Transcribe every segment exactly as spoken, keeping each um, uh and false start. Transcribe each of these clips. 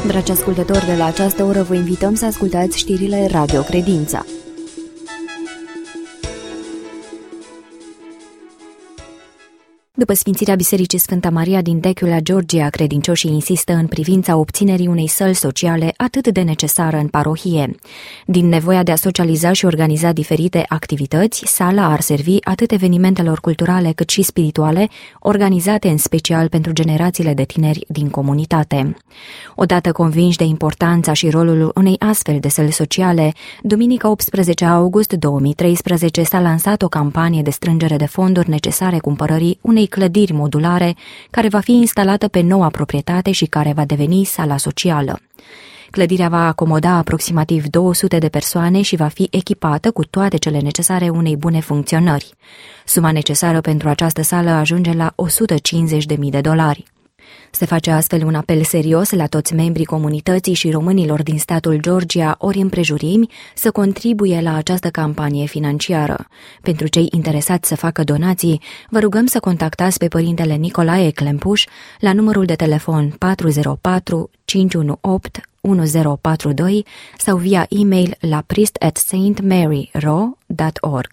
Dragi ascultători, de la această oră vă invităm să ascultați știrile Radio Credința. După sfințirea Bisericii Sfânta Maria din Dechiula, Georgia, credincioșii insistă în privința obținerii unei săli sociale atât de necesară în parohie. Din nevoia de a socializa și organiza diferite activități, sala ar servi atât evenimentelor culturale cât și spirituale, organizate în special pentru generațiile de tineri din comunitate. Odată convinși de importanța și rolul unei astfel de săli sociale, duminica optsprezece august două mii treisprezece s-a lansat o campanie de strângere de fonduri necesare cumpărării unei clădiri modulare care va fi instalată pe noua proprietate și care va deveni sala socială. Clădirea va acomoda aproximativ două sute de persoane și va fi echipată cu toate cele necesare unei bune funcționări. Suma necesară pentru această sală ajunge la o sută cincizeci de mii de dolari. Se face astfel un apel serios la toți membrii comunității și românilor din statul Georgia ori împrejurimi să contribuie la această campanie financiară. Pentru cei interesați să facă donații, vă rugăm să contactați pe părintele Nicolae Clempuș la numărul de telefon patru zero patru cinci unu opt unu zero patru doi sau via e-mail la priest at s t mary ro dot org.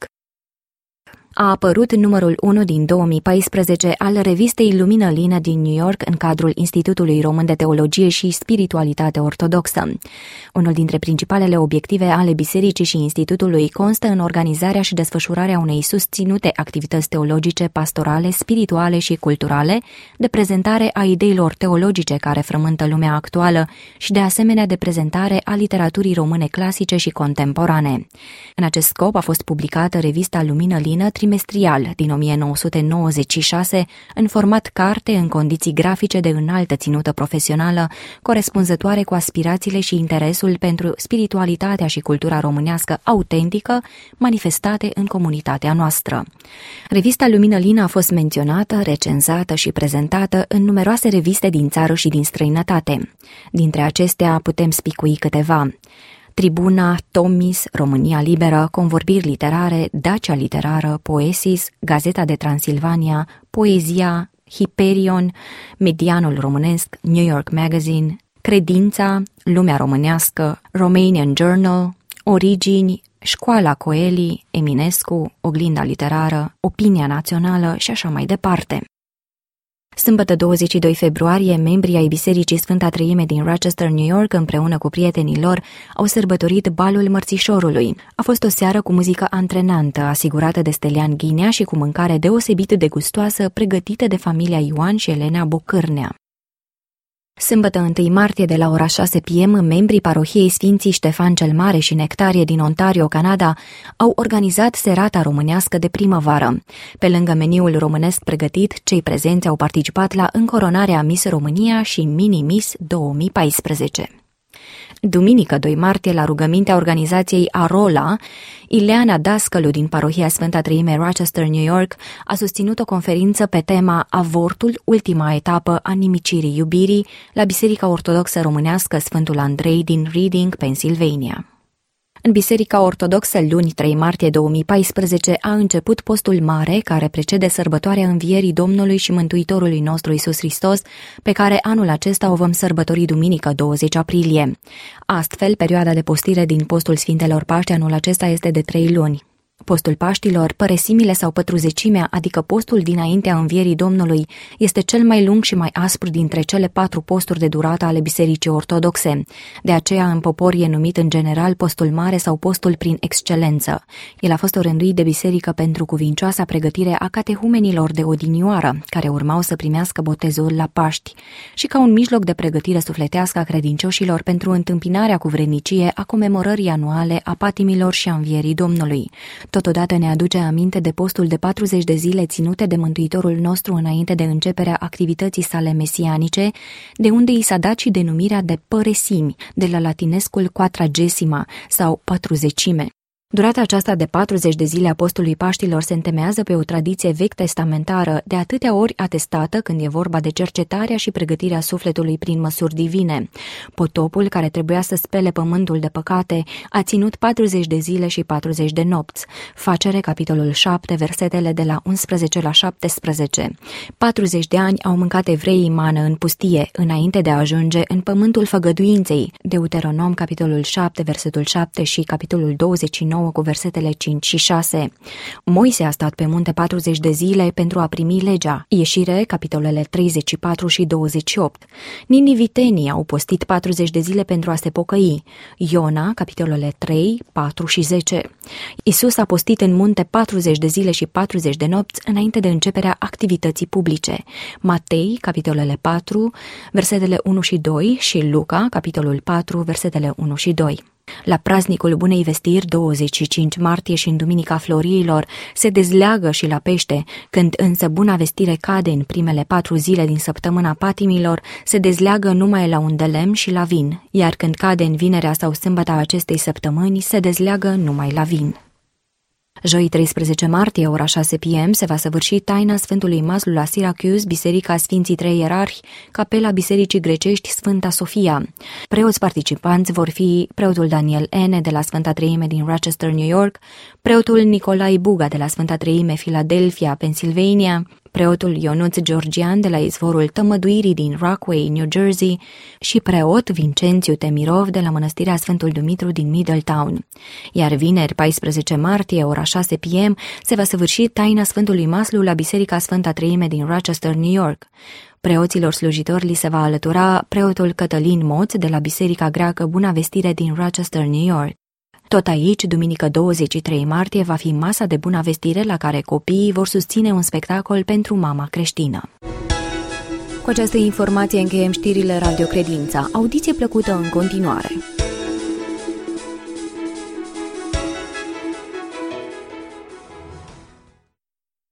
A apărut numărul unu din două mii paisprezece al revistei Lumină Lină din New York în cadrul Institutului Român de Teologie și Spiritualitate Ortodoxă. Unul dintre principalele obiective ale bisericii și institutului constă în organizarea și desfășurarea unei susținute activități teologice, pastorale, spirituale și culturale, de prezentare a ideilor teologice care frământă lumea actuală și de asemenea de prezentare a literaturii române clasice și contemporane. În acest scop a fost publicată revista Lumină Lină trimestrial din o mie nouă sute nouăzeci și șase, în format carte, în condiții grafice de înaltă ținută profesională, corespunzătoare cu aspirațiile și interesul pentru spiritualitatea și cultura românească autentică, manifestate în comunitatea noastră. Revista Lumină Lină a fost menționată, recenzată și prezentată în numeroase reviste din țară și din străinătate. Dintre acestea putem spicui câteva: Tribuna, Tomis, România Liberă, Convorbiri Literare, Dacia Literară, Poesis, Gazeta de Transilvania, Poezia, Hyperion, Medianul Românesc, New York Magazine, Credința, Lumea Românească, Romanian Journal, Origini, Școala Coeli, Eminescu, Oglinda Literară, Opinia Națională și așa mai departe. Sâmbătă douăzeci și doi februarie, membrii ai Bisericii Sfânta Treime din Rochester, New York, împreună cu prietenii lor, au sărbătorit Balul Mărțișorului. A fost o seară cu muzică antrenantă, asigurată de Stelian Ghinea și cu mâncare deosebit de gustoasă, pregătită de familia Ioan și Elena Bocârnea. Sâmbătă întâi martie, de la ora șase p m, membrii parohiei Sfinții Ștefan cel Mare și Nectarie din Ontario, Canada, au organizat serata românească de primăvară. Pe lângă meniul românesc pregătit, cei prezenți au participat la încoronarea Miss România și Mini-Miss două mii paisprezece. Duminică doi martie, la rugămintea organizației Arola, Ileana Dascălu din parohia Sfânta Treime Rochester, New York, a susținut o conferință pe tema Avortul, ultima etapă a nimicirii iubirii, la Biserica Ortodoxă Românească Sfântul Andrei din Reading, Pennsylvania. În Biserica Ortodoxă, luni trei martie două mii paisprezece, a început postul mare care precede sărbătoarea învierii Domnului și Mântuitorului nostru Iisus Hristos, pe care anul acesta o vom sărbători duminică douăzeci aprilie. Astfel, perioada de postire din postul Sfintelor Paști anul acesta este de trei luni. Postul Paștilor, păresimile sau pătruzecimea, adică postul dinaintea învierii Domnului, este cel mai lung și mai aspru dintre cele patru posturi de durată ale Bisericii Ortodoxe. De aceea, în popor e numit în general postul mare sau postul prin excelență. El a fost orânduit de biserică pentru cuvincioasa pregătire a catehumenilor de odinioară, care urmau să primească botezul la Paști, și ca un mijloc de pregătire sufletească a credincioșilor pentru întâmpinarea cu vrednicie a comemorării anuale a patimilor și a învierii Domnului. Totodată ne aduce aminte de postul de patruzeci de zile ținute de Mântuitorul nostru înainte de începerea activității sale mesianice, de unde i s-a dat și denumirea de păresimi, de la latinescul quadragesima sau patruzecime. Durata aceasta de patruzeci de zile a postului Paștilor se întemeiază pe o tradiție vechi testamentară, de atâtea ori atestată când e vorba de cercetarea și pregătirea sufletului prin măsuri divine. Potopul, care trebuia să spele pământul de păcate, a ținut patruzeci de zile și patruzeci de nopți. Facere, capitolul șapte, versetele de la unsprezece la șaptesprezece. patruzeci de ani au mâncat evreii mană în pustie, înainte de a ajunge în pământul făgăduinței. Deuteronom, capitolul șapte, versetul șapte și capitolul douăzeci și nouă cu versetele cinci și șase. Moise a stat pe munte patruzeci de zile pentru a primi legea. Ieșire, capitolele treizeci și patru și douăzeci și opt. Ninivitenii au postit patruzeci de zile pentru a se pocăi. Iona, capitolele trei, patru și zece. Isus a postit în munte patruzeci de zile și patruzeci de nopți înainte de începerea activității publice. Matei, capitolele patru, versetele unu și doi și Luca, capitolul patru, versetele unu și doi. La praznicul Bunei Vestiri, douăzeci și cinci martie și în Duminica Florilor, se dezleagă și la pește, când însă Buna Vestire cade în primele patru zile din săptămâna patimilor, se dezleagă numai la un de lemn și la vin, iar când cade în vinerea sau sâmbăta acestei săptămâni, se dezleagă numai la vin. Joi treisprezece martie, ora șase p m, se va săvârși taina Sfântului Maslu la Syracuse, Biserica Sfinții Trei Ierarhi, capela Bisericii Grecești Sfânta Sofia. Preoți participanți vor fi preotul Daniel N. de la Sfânta Treime din Rochester, New York, preotul Nicolae Buga de la Sfânta Treime, Philadelphia, Pennsylvania, preotul Ionuț Georgian de la Izvorul Tămăduirii din Rockaway, New Jersey și preot Vincențiu Temirov de la Mănăstirea Sfântul Dumitru din Middletown. Iar vineri paisprezece martie, ora șase p m, se va săvârși taina Sfântului Maslu la Biserica Sfânta Treime din Rochester, New York. Preoților slujitori li se va alătura preotul Cătălin Moț de la Biserica Greacă Buna Vestire din Rochester, New York. Tot aici, duminică douăzeci și trei martie, va fi masa de Bună Vestire la care copiii vor susține un spectacol pentru mama creștină. Cu această informație încheiem știrile Radio Credința. Audiție plăcută în continuare!